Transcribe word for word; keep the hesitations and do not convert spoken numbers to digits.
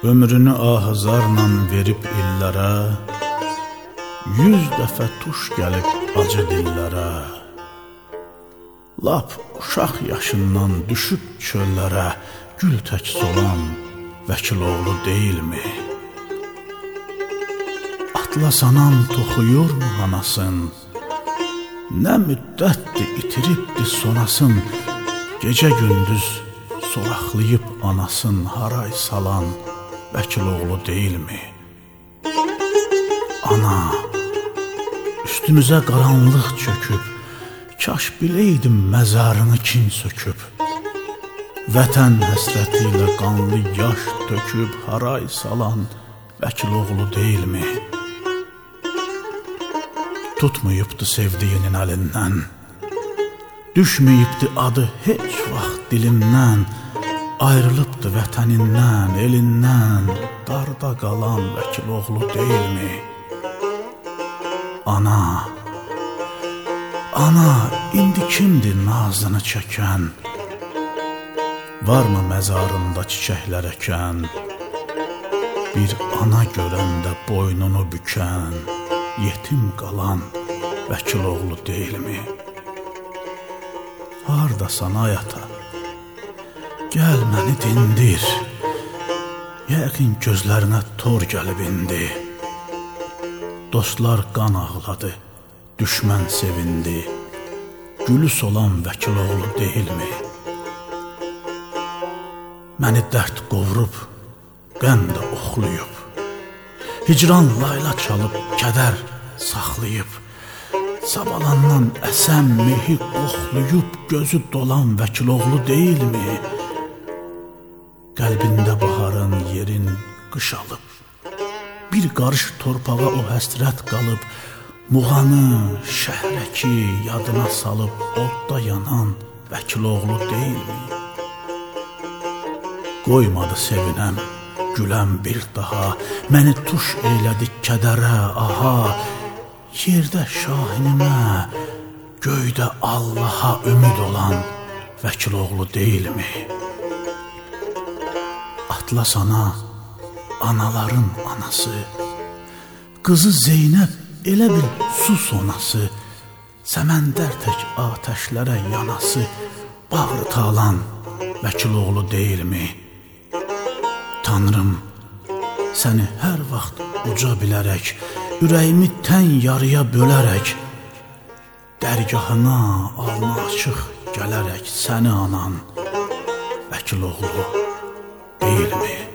Ömrünü ahızarla verib illərə, yüz dəfə tuş gəlib acı dillərə. Lap uşaq yaşından düşüb çöllərə, gül tək solan Vəkiloğlu deyilmi? Atlas anam toxuyurmu anasın? Nə müddətdir itiribdi sonasın, gecə gündüz soraqlayıb anasın haray salan Vəkiloğlu deyilmi? Ana, üstümüzə qaranlıq çöküb, kaş biləydim məzarını kim söküb. Vətən həsrəti ilə qanlı yaş töküb haray salan Vəkiloğlu deyilmi? Tutmayıbdı sevdiyinin əlindən, düşməyibdi adı heç vaxt dilimdən, ayrılıbdı vətənindən, elindən, darda qalan Vəkiloğlu deyilmi? Ana, ana, indi kimdir nazını çəkən? Varmı məzarında çiçəklər əkən? Bir ana görəndə boynunu bükən, yetim qalan Vəkiloğlu deyilmi? Hardasan ay ata, gəl məni dindir, yəqin gözlərinə tor gəlib indi. Dostlar qan ağladı, düşmən sevindi, gülü solan Vəkiloğlu deyilmi? Məni dərd qovurub, qəm də oxluyub, hicran layla çalıb, kədər saxlayıb, sabalandan əsən mehi qoxluyub, gözü dolan Vəkiloğlu deyilmi? Qəlbində baharın yerin qış alıb, bir qarış torpağa o həsrət qalıb, muğanı, şəhrəki yadına salıb, odda yanan Vəkiloğlu deyilmi? Qoymadı sevinəm, güləm bir daha, məni tuş eylədi kədərə, aha, yerdə şahinimə, göydə Allaha ümid olan Vəkiloğlu deyilmi? Atlas ana, anaların anası, qızı Zeynəb elə bil su sonası, səməndər tək atəşlərə yanası, bağrı talan Vəkiloğlu deyilmi? Tanrım, səni hər vaxt uca bilərək, ürəyimi tən yarıya bölərək, dərgahına alnı açıq gələrək, səni anan Vəkiloğlu deyilmi?